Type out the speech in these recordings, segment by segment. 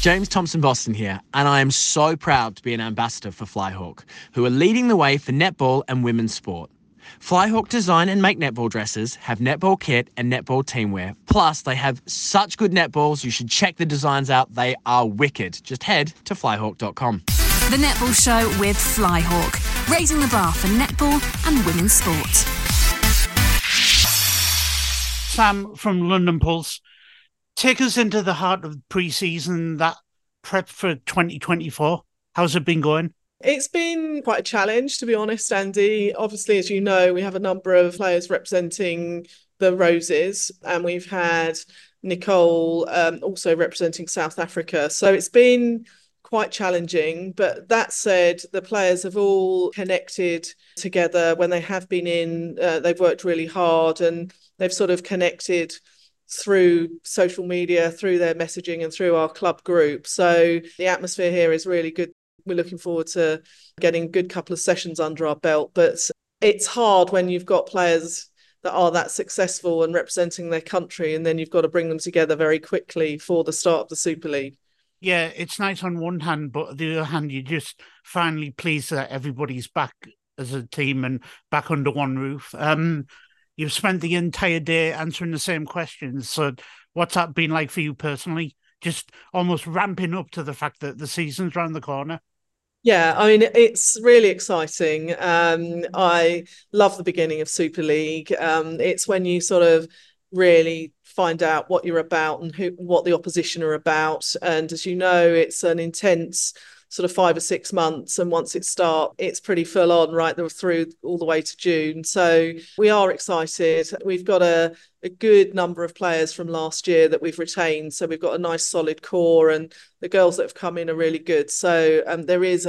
James Thompson Boston here, and I am so proud to be an ambassador for Flyhawk, who are leading the way for netball and women's sport. Flyhawk design and make netball dresses, have netball kit and netball teamwear. Plus, they have such good netballs, you should check the designs out. They are wicked. Just head to flyhawk.com. The Netball Show with Flyhawk, raising the bar for netball and women's sport. Sam from London Pulse, take us into the heart of pre-season, that prep for 2024. How's it been going? It's been quite a challenge, to be honest, Andy. Obviously, as you know, we have a number of players representing the Roses, and we've had Nicole also representing South Africa. So it's been quite challenging. But that said, the players have all connected together when they have been in. They've worked really hard and they've sort of connected through social media, through their messaging and through our club group. So the atmosphere here is really good. We're looking forward to getting a good couple of sessions under our belt. But it's hard when you've got players that are that successful and representing their country, and then you've got to bring them together very quickly for the start of the Super League. Yeah, it's nice on one hand, but on the other hand, you're just finally pleased that everybody's back as a team and back under one roof. You've spent the entire day answering the same questions. So what's that been like for you personally? Just almost ramping up to the fact that the season's round the corner. Yeah, I mean, it's really exciting. I love the beginning of Super League. It's when you sort of really find out what you're about and what the opposition are about. And as you know, it's an intense sort of 5 or 6 months, and once it starts, it's pretty full on right through all the way to June. So we are excited. We've got a good number of players from last year that we've retained, so we've got a nice solid core, and the girls that have come in are really good. So there is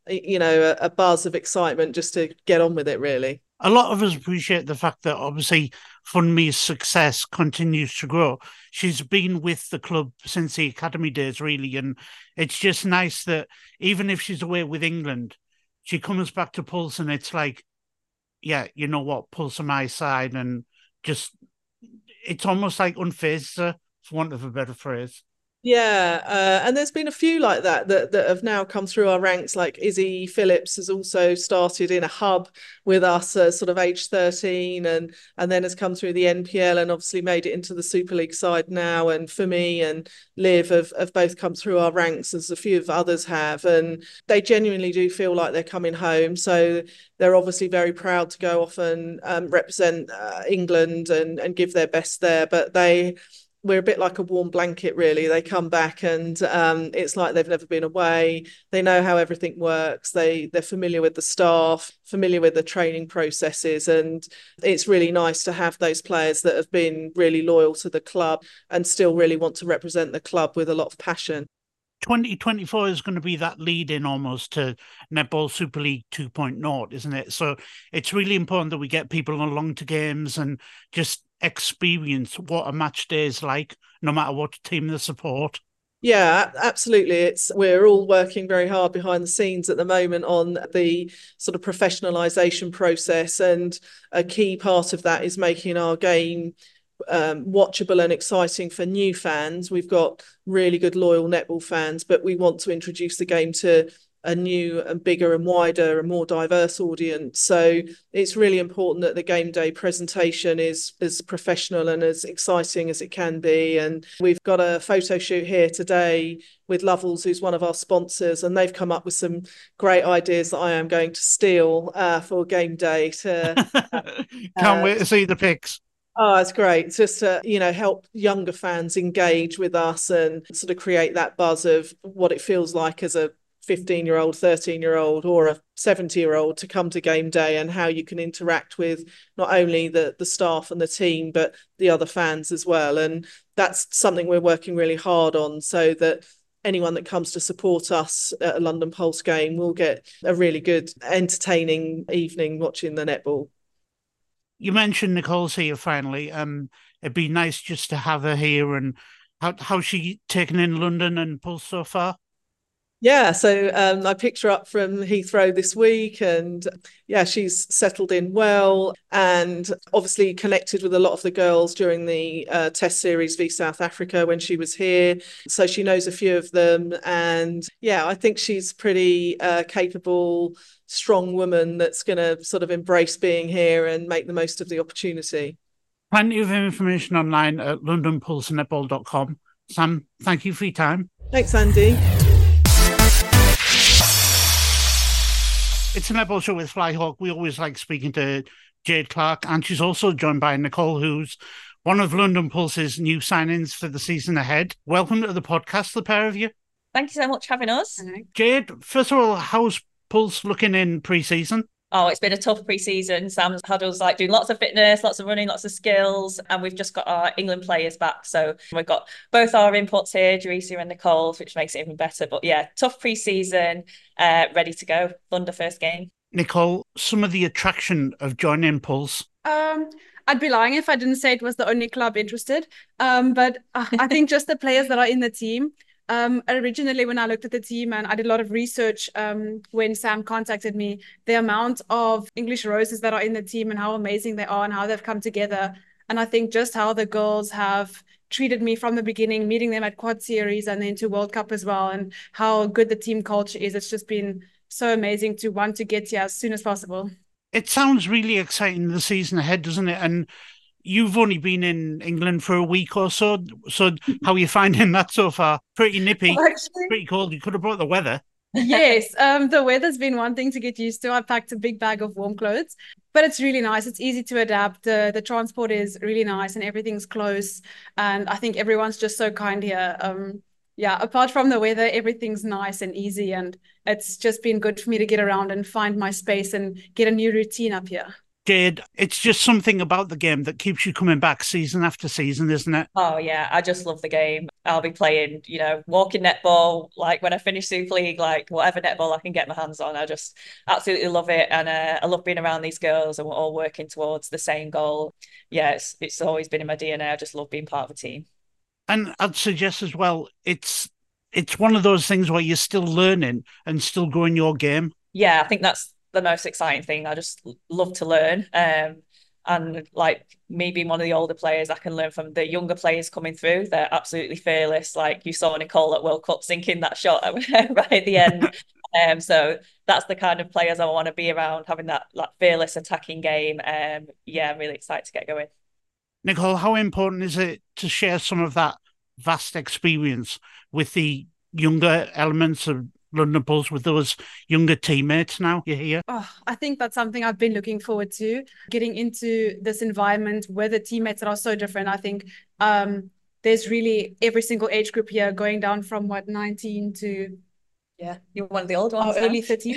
a buzz of excitement just to get on with it, really. A lot of us appreciate the fact that obviously Funmi's success continues to grow. She's been with the club since the academy days, really, and it's just nice that even if she's away with England, she comes back to Pulse and it's like, yeah, you know what, Pulse on my side, and just it's almost like unfazed her, for want of a better phrase. Yeah, and there's been a few like that have now come through our ranks. Like Izzy Phillips has also started in a hub with us, sort of age 13, and then has come through the NPL and obviously made it into the Super League side now. And Fumi and Liv have both come through our ranks, as a few of others have, and they genuinely do feel like they're coming home. So they're obviously very proud to go off and represent England and give their best there. But we're a bit like a warm blanket, really. They come back and it's like they've never been away. They know how everything works. They're familiar with the staff, familiar with the training processes, and it's really nice to have those players that have been really loyal to the club and still really want to represent the club with a lot of passion. 2024 is going to be that lead-in almost to Netball Super League 2.0, isn't it? So it's really important that we get people along to games and just experience what a match day is like, no matter what team they support. Yeah, absolutely. We're all working very hard behind the scenes at the moment on the sort of professionalisation process, and a key part of that is making our game watchable and exciting for new fans. We've got really good loyal netball fans, but we want to introduce the game to a new and bigger and wider and more diverse audience. So it's really important that the game day presentation is as professional and as exciting as it can be. And we've got a photo shoot here today with Lovells, who's one of our sponsors, and they've come up with some great ideas that I am going to steal for game day. Can't wait to see the pics. Oh, it's great. Just to, help younger fans engage with us and sort of create that buzz of what it feels like as a 15-year-old, 13-year-old or a 70-year-old to come to game day, and how you can interact with not only the staff and the team, but the other fans as well. And that's something we're working really hard on, so that anyone that comes to support us at a London Pulse game will get a really good, entertaining evening watching the netball. You mentioned Nicole's here finally. It'd be nice just to have her here, and how's she taken in London and Pulse so far? Yeah, so I picked her up from Heathrow this week, and yeah, she's settled in well, and obviously connected with a lot of the girls during the Test series v South Africa when she was here. So she knows a few of them, and yeah, I think she's pretty capable, strong woman that's going to sort of embrace being here and make the most of the opportunity. Plenty of information online at londonpulsenetball.com. Sam, thank you for your time. Thanks, Andy. It's a netball show with Flyhawk. We always like speaking to Jade Clark, and she's also joined by Nicole, who's one of London Pulse's new signings for the season ahead. Welcome to the podcast, the pair of you. Thank you so much for having us. Jade, first of all, how's Pulse looking in pre-season? Oh, it's been a tough pre-season. Sam's had us like doing lots of fitness, lots of running, lots of skills, and we've just got our England players back. So we've got both our inputs here, Jerisa and Nicole, which makes it even better. But yeah, tough pre-season, ready to go. Thunder first game. Nicole, some of the attraction of joining Pulse. I'd be lying if I didn't say it was the only club interested. But I think just the players that are in the team. Originally, when I looked at the team and I did a lot of research when Sam contacted me, the amount of English roses that are in the team and how amazing they are and how they've come together. And I think just how the girls have treated me from the beginning, meeting them at Quad Series and then to World Cup as well, and how good the team culture is. It's just been so amazing to want to get here as soon as possible. It sounds really exciting, the season ahead, doesn't it? And you've only been in England for a week or so. So how are you finding that so far? Pretty nippy, pretty cold. You could have brought the weather. Yes, the weather's been one thing to get used to. I packed a big bag of warm clothes, but it's really nice. It's easy to adapt. The transport is really nice and everything's close. And I think everyone's just so kind here. Yeah, apart from the weather, everything's nice and easy. And it's just been good for me to get around and find my space and get a new routine up here. Jade, it's just something about the game that keeps you coming back season after season, isn't it? Oh, yeah. I just love the game. I'll be playing, walking netball, like when I finish Super League, like whatever netball I can get my hands on. I just absolutely love it. And I love being around these girls and we're all working towards the same goal. Yeah, it's always been in my DNA. I just love being part of a team. And I'd suggest as well, it's one of those things where you're still learning and still growing your game. Yeah, I think that's the most exciting thing. I just love to learn. And like me being one of the older players, I can learn from the younger players coming through. They're absolutely fearless. Like you saw Nicole at World Cup sinking that shot right at the end. So that's the kind of players I want to be around, having that like fearless attacking game. Yeah, I'm really excited to get going. Nicole, how important is it to share some of that vast experience with the younger elements of London Pulse, with those younger teammates now you're here? Oh, I think that's something I've been looking forward to, getting into this environment where the teammates that are so different. I think there's really every single age group here, going down from 19 to... Yeah, you're one of the old ones. Early 30s.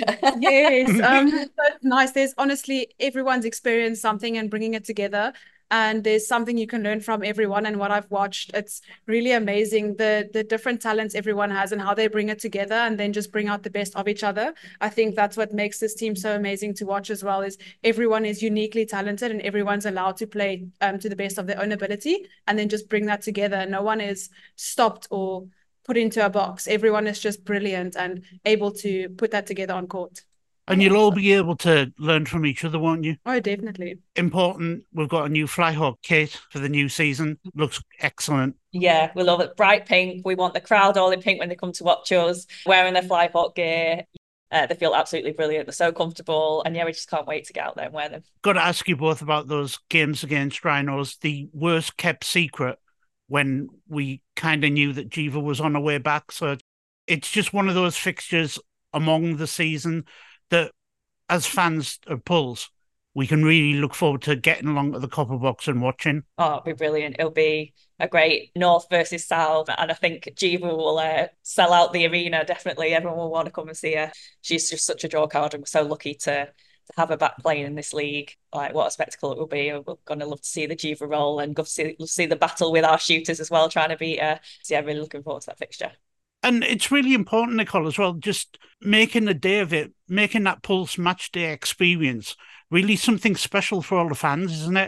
Yes. But nice. There's honestly, everyone's experienced something and bringing it together. And there's something you can learn from everyone. And what I've watched, it's really amazing, the different talents everyone has and how they bring it together and then just bring out the best of each other. I think that's what makes this team so amazing to watch as well, is everyone is uniquely talented and everyone's allowed to play to the best of their own ability and then just bring that together. No one is stopped or put into a box. Everyone is just brilliant and able to put that together on court. And you'll all be able to learn from each other, won't you? Oh, definitely. Important. We've got a new Flyhawk kit for the new season. Looks excellent. Yeah, we love it. Bright pink. We want the crowd all in pink when they come to watch us, wearing their Flyhawk gear. They feel absolutely brilliant. They're so comfortable. And yeah, we just can't wait to get out there and wear them. Got to ask you both about those games against Rhinos, the worst kept secret when we kind of knew that Jiva was on her way back. So it's just one of those fixtures among the season that as fans of Pulse, we can really look forward to getting along to the Copper Box and watching. Oh, it'll be brilliant. It'll be a great North versus South. And I think Jiva will sell out the arena, definitely. Everyone will want to come and see her. She's just such a draw card and we're so lucky to have her back playing in this league. Like, what a spectacle it will be. We're going to love to see the Jiva roll and go see the battle with our shooters as well, trying to beat her. So yeah, really looking forward to that fixture. And it's really important, Nicole, as well, just making a day of it, making that Pulse match day experience really something special for all the fans, isn't it?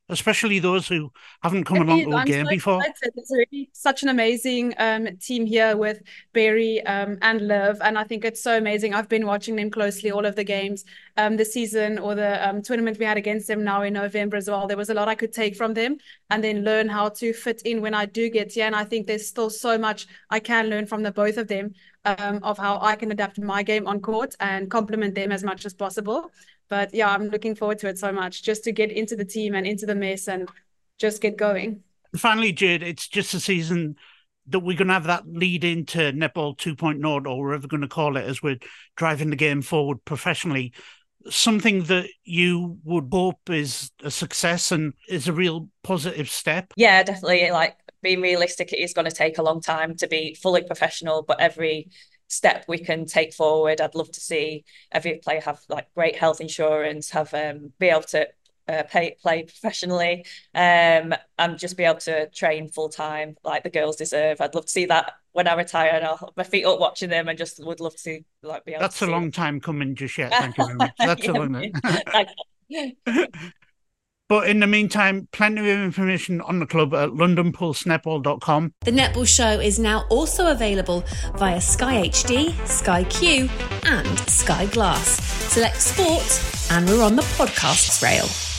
especially those who haven't come along to a game before. It's really such an amazing team here with Barry and Liv, and I think it's so amazing. I've been watching them closely, all of the games this season, or the tournament we had against them now in November as well. There was a lot I could take from them and then learn how to fit in when I do get here, and I think there's still so much I can learn from the both of them, of how I can adapt my game on court and complement them as much as possible. But yeah, I'm looking forward to it so much, just to get into the team and into the mess and just get going. Finally, Jade, it's just a season that we're going to have that lead into Netball 2.0, or whatever we're going to call it, as we're driving the game forward professionally. Something that you would hope is a success and is a real positive step? Yeah, definitely. Like, being realistic, it is going to take a long time to be fully professional, but every step we can take forward, I'd love to see every player have like great health insurance, have be able to play professionally, and just be able to train full time like the girls deserve. I'd love to see that when I retire, and I'll have my feet up watching them, and just would love to like be able. That's a long time coming just yet. Thank you very much. That's a long time. But in the meantime, plenty of information on the club at londonpulsenetball.com. The Netball Show is now also available via Sky HD, Sky Q and Sky Glass. Select sport and we're on the podcasts rail.